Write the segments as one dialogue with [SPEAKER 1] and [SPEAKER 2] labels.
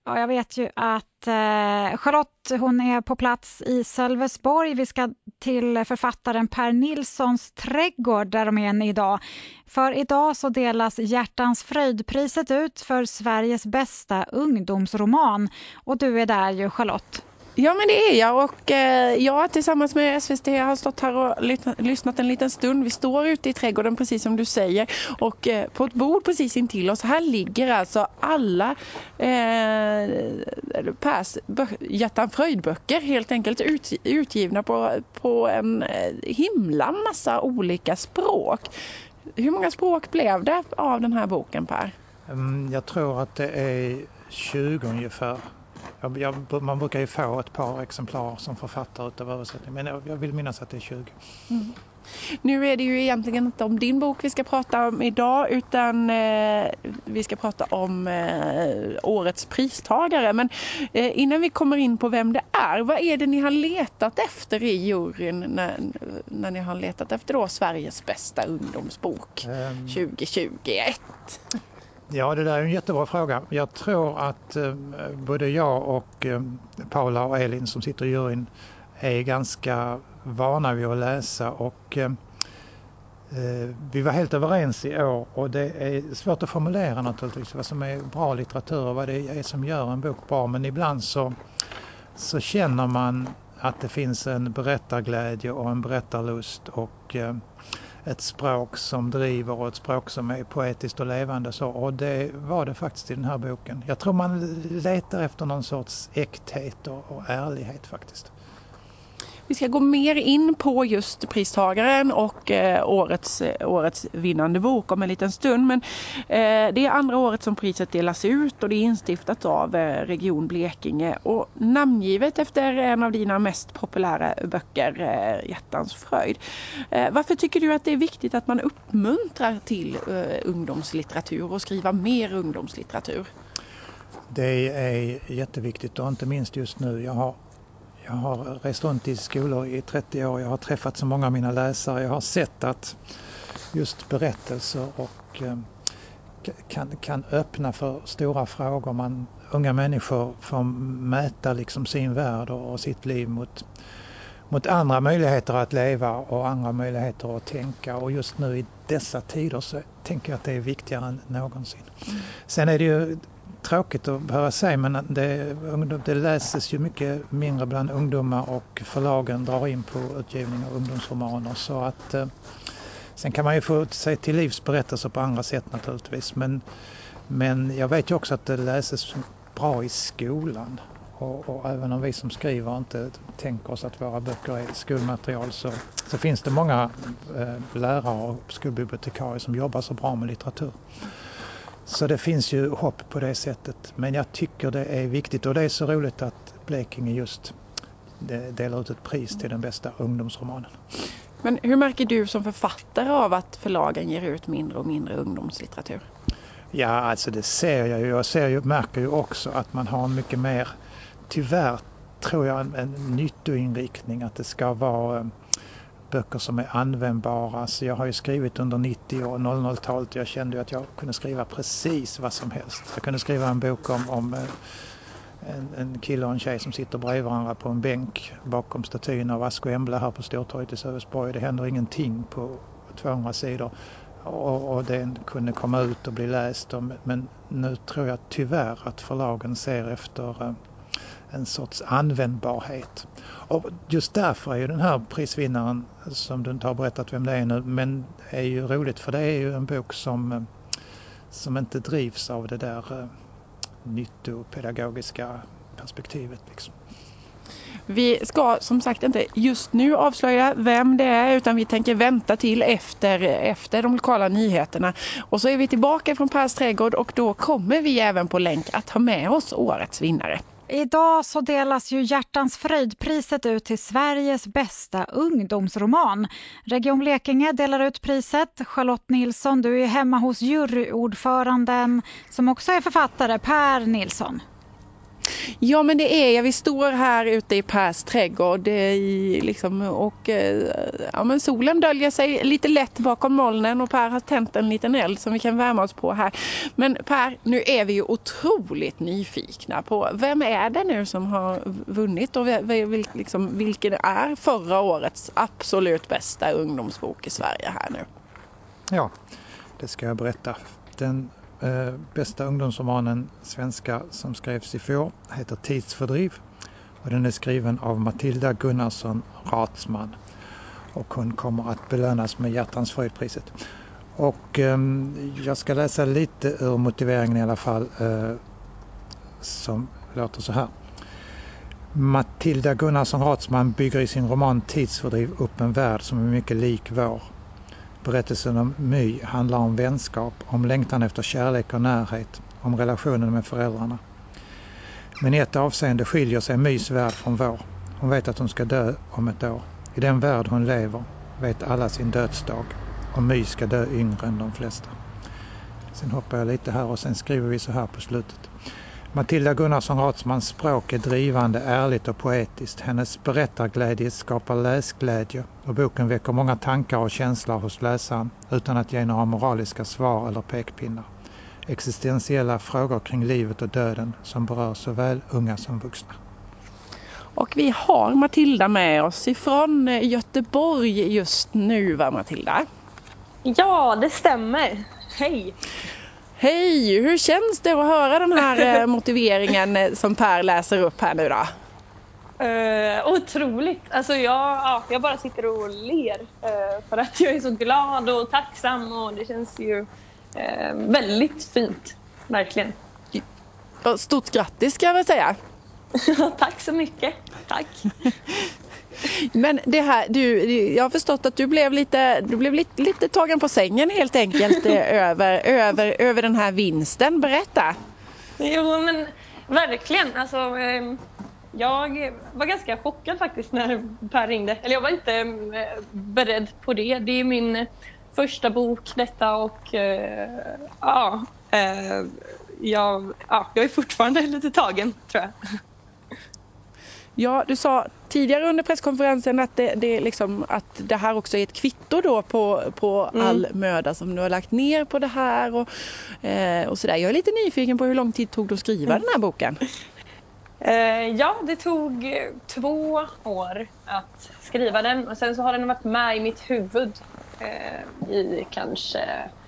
[SPEAKER 1] Ja, jag vet ju att Charlotte, hon är på plats i Sölvesborg. Vi ska till författaren Per Nilssons trädgård där de är idag. För idag så delas Hjärtans fröjdpriset ut för Sveriges bästa ungdomsroman. Och du är där ju, Charlotte.
[SPEAKER 2] Ja, men det är jag, och jag tillsammans med SVT har stått här och lyssnat en liten stund. Vi står ute i trädgården precis som du säger, och på ett bord precis intill oss här ligger alltså alla Pers Hjärtan fröjdböcker helt enkelt utgivna på en himla massa olika språk. Hur många språk blev det av den här boken, Per?
[SPEAKER 3] Jag tror att det är 20 ungefär. Man brukar ju få ett par exemplar som författare utav översättning, men jag vill minnas att det är 20.
[SPEAKER 2] Mm. Nu är det ju egentligen inte om din bok vi ska prata om idag, utan vi ska prata om årets pristagare. Men innan vi kommer in på vem det är, vad är det ni har letat efter i juryn när ni har letat efter då Sveriges bästa ungdomsbok 2021?
[SPEAKER 3] Ja, det där är en jättebra fråga. Jag tror att både jag och Paula och Elin som sitter i juryn är ganska vana vid att läsa, och vi var helt överens i år, och det är svårt att formulera naturligtvis vad som är bra litteratur och vad det är som gör en bok bra, men ibland så känner man att det finns en berättarglädje och en berättarlust och ett språk som driver och ett språk som är poetiskt och levande, och det var det faktiskt i den här boken. Jag tror man letar efter någon sorts äkthet och ärlighet faktiskt.
[SPEAKER 2] Vi ska gå mer in på just pristagaren och årets vinnande bok om en liten stund. Men det är andra året som priset delas ut, och det är instiftat av Region Blekinge och namngivet efter en av dina mest populära böcker, Hjärtans fröjd. Varför tycker du att det är viktigt att man uppmuntrar till ungdomslitteratur och skriva mer ungdomslitteratur?
[SPEAKER 3] Det är jätteviktigt, och inte minst just nu. Jag har rest runt i skolor i 30 år. Jag har träffat så många av mina läsare. Jag har sett att just berättelser och kan öppna för stora frågor. Unga människor får mäta liksom sin värld och sitt liv mot andra möjligheter att leva och andra möjligheter att tänka. Och just nu i dessa tider så tänker jag att det är viktigare än någonsin. Sen är det ju tråkigt att behöva säga, men det läses ju mycket mindre bland ungdomar, och förlagen drar in på utgivning av ungdomsromaner, så att sen kan man ju få sig till livsberättelser på andra sätt naturligtvis, men jag vet ju också att det läses bra i skolan, och även om vi som skriver inte tänker oss att våra böcker är skolmaterial, så finns det många lärare och skolbibliotekarier som jobbar så bra med litteratur. Så det finns ju hopp på det sättet. Men jag tycker det är viktigt, och det är så roligt att Blekinge just delar ut ett pris till den bästa ungdomsromanen.
[SPEAKER 2] Men hur märker du som författare av att förlagen ger ut mindre och mindre ungdomslitteratur?
[SPEAKER 3] Ja, alltså det ser jag ju. Märker ju också att man har mycket mer, tyvärr tror jag, en nyttoinriktning, att det ska vara böcker som är användbara. Så jag har ju skrivit under 90- och 00-talet, och jag kände ju att jag kunde skriva precis vad som helst. Jag kunde skriva en bok om en kille och en tjej som sitter bredvid varandra på en bänk bakom statyn av Ask och Embla här på Stortorget i Sölvesborg. Det händer ingenting på 200 sidor, och den kunde komma ut och bli läst. Men nu tror jag tyvärr att förlagen ser efter en sorts användbarhet. Och just därför är ju den här prisvinnaren, som du inte har berättat vem det är nu, men är ju roligt, för det är ju en bok som inte drivs av det där nyttopedagogiska perspektivet liksom.
[SPEAKER 2] Vi ska som sagt inte just nu avslöja vem det är, utan vi tänker vänta till efter de lokala nyheterna. Och så är vi tillbaka från Pers trädgård, och då kommer vi även på länk att ha med oss årets vinnare.
[SPEAKER 1] Idag så delas ju Hjärtans fröjdpriset ut till Sveriges bästa ungdomsroman. Region Blekinge delar ut priset. Charlotte Nilsson, du är hemma hos juryordföranden som också är författare, Per Nilsson.
[SPEAKER 2] Ja, men det är vi står här ute i Pers trädgård och men solen döljer sig lite lätt bakom molnen och Per har tänt en liten eld som vi kan värma oss på här. Men Per, nu är vi ju otroligt nyfikna på vem är det nu som har vunnit och vilken är förra årets absolut bästa ungdomsbok i Sverige här nu?
[SPEAKER 3] Ja, det ska jag berätta. Den bästa ungdomsromanen svenska som skrevs i fjol heter Tidsfördriv och den är skriven av Matilda Gunnarsson Ratsman och hon kommer att belönas med Hjärtans Fröjdpriset. Och jag ska läsa lite ur motiveringen i alla fall som låter så här. Matilda Gunnarsson Ratsman bygger i sin roman Tidsfördriv upp en värld som är mycket lik vår. Berättelsen om My handlar om vänskap, om längtan efter kärlek och närhet, om relationen med föräldrarna. Men i ett avseende skiljer sig Mys värld från vår. Hon vet att hon ska dö om ett år. I den värld hon lever vet alla sin dödsdag. Och My ska dö yngre än de flesta. Sen hoppar jag lite här och sen skriver vi så här på slutet. Matilda Gunnarsson Ratsmans språk är drivande, ärligt och poetiskt. Hennes berättarglädje skapar läsglädje och boken väcker många tankar och känslor hos läsaren utan att ge några moraliska svar eller pekpinnar. Existentiella frågor kring livet och döden som berör såväl unga som vuxna.
[SPEAKER 2] Och vi har Matilda med oss ifrån Göteborg just nu, va Matilda?
[SPEAKER 4] Ja, det stämmer. Hej!
[SPEAKER 2] Hej, hur känns det att höra den här motiveringen som Per läser upp här nu då?
[SPEAKER 4] Otroligt. Alltså jag bara sitter och ler för att jag är så glad och tacksam och det känns ju väldigt fint, verkligen.
[SPEAKER 2] Stort grattis ska jag väl säga.
[SPEAKER 4] Tack så mycket. Tack.
[SPEAKER 2] Men det här, jag har förstått att du blev lite tagen på sängen helt enkelt över den här vinsten. Berätta.
[SPEAKER 4] Jo, men verkligen. Alltså, jag var ganska chockad faktiskt när Per ringde. Eller jag var inte beredd på det. Det är min första bok detta och jag är fortfarande lite tagen, tror jag.
[SPEAKER 2] Ja, du sa tidigare under presskonferensen att att det här också är ett kvitto då på all möda som du har lagt ner på det här och sådär. Jag är lite nyfiken på hur lång tid tog det att skriva den här boken?
[SPEAKER 4] Ja, det tog 2 år att skriva den och sen så har den varit med i mitt huvud i kanske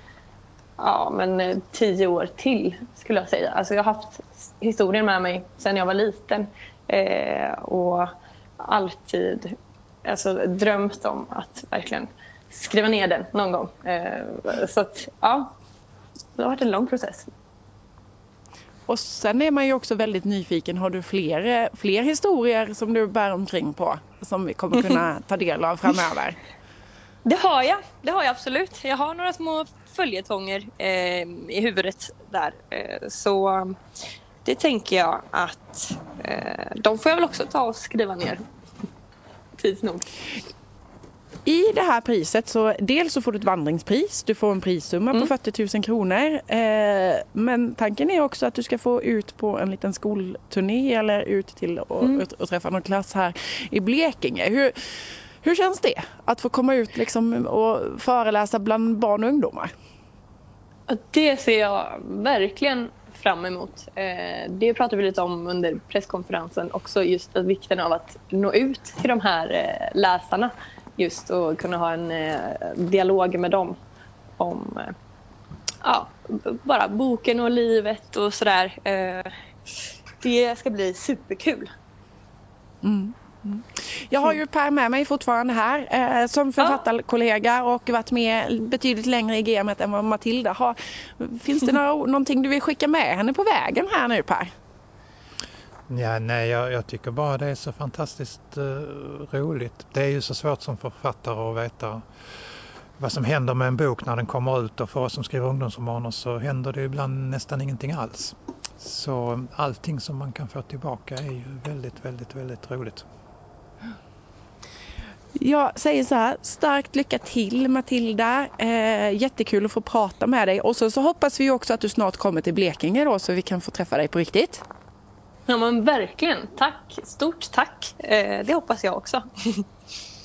[SPEAKER 4] 10 år till skulle jag säga. Alltså jag har haft historien med mig sedan jag var liten. Och alltid drömt om att verkligen skriva ner den någon gång. Så att det har varit en lång process.
[SPEAKER 2] Och sen är man ju också väldigt nyfiken. Har du fler historier som du bär omkring på som vi kommer kunna ta del av framöver?
[SPEAKER 4] Det har jag absolut. Jag har några små följetonger i huvudet där. Så det tänker jag att de får jag väl också ta och skriva ner tids nog.
[SPEAKER 2] I det här priset så dels så får du ett vandringspris, du får en prissumma på 40 000 kronor. Men tanken är också att du ska få ut på en liten skolturné eller ut till och träffa någon klass här i Blekinge. Hur känns det att få komma ut och föreläsa bland barn och ungdomar?
[SPEAKER 4] Det ser jag verkligen fram emot. Det pratade vi lite om under presskonferensen också, just vikten av att nå ut till de här läsarna just och kunna ha en dialog med dem om bara boken och livet och sådär. Det ska bli superkul.
[SPEAKER 2] Jag har ju Per med mig fortfarande här som författarkollega och varit med betydligt längre i gamet än vad Matilda har. Finns det någonting du vill skicka med henne på vägen här nu, Per?
[SPEAKER 3] Ja, nej, jag tycker bara det är så fantastiskt roligt. Det är ju så svårt som författare att veta vad som händer med en bok när den kommer ut, och för oss som skriver ungdomsromaner så händer det ibland nästan ingenting alls. Så allting som man kan få tillbaka är ju väldigt, väldigt, väldigt roligt.
[SPEAKER 2] Jag säger så här, starkt lycka till Matilda, jättekul att få prata med dig och så hoppas vi också att du snart kommer till Blekinge då så vi kan få träffa dig på riktigt.
[SPEAKER 4] Ja men verkligen, tack. Stort tack. Det hoppas jag också.